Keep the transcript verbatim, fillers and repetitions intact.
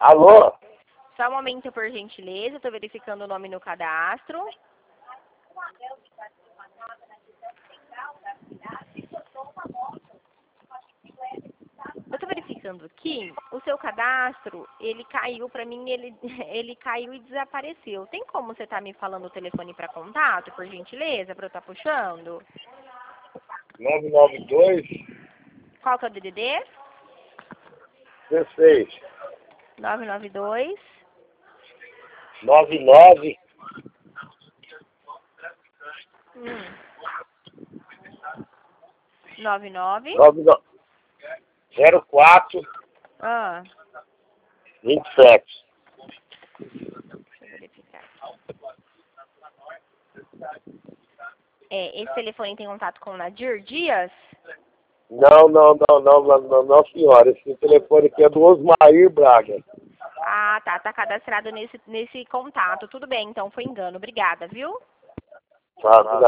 Alô? Só um momento, por gentileza. Estou verificando o nome no cadastro. Eu estou verificando aqui, o seu cadastro, ele caiu para mim, ele, ele caiu e desapareceu. Tem como você estar me falando o telefone para contato, por gentileza, para eu estar puxando? nove nove dois, Qual que é o D D D? dezesseis, nove nove dois. nove nove, Hum. nove nove. nove nove, zero quatro, Ah, vinte e sete. deixa eu verificar. É, esse telefone tem contato com o Nadir Dias? Não, não, não, não, não, não, não, senhora. Esse telefone aqui é do Osmair Braga. Ah, tá, tá cadastrado nesse, nesse contato. Tudo bem, então foi engano. Obrigada, viu? Tá,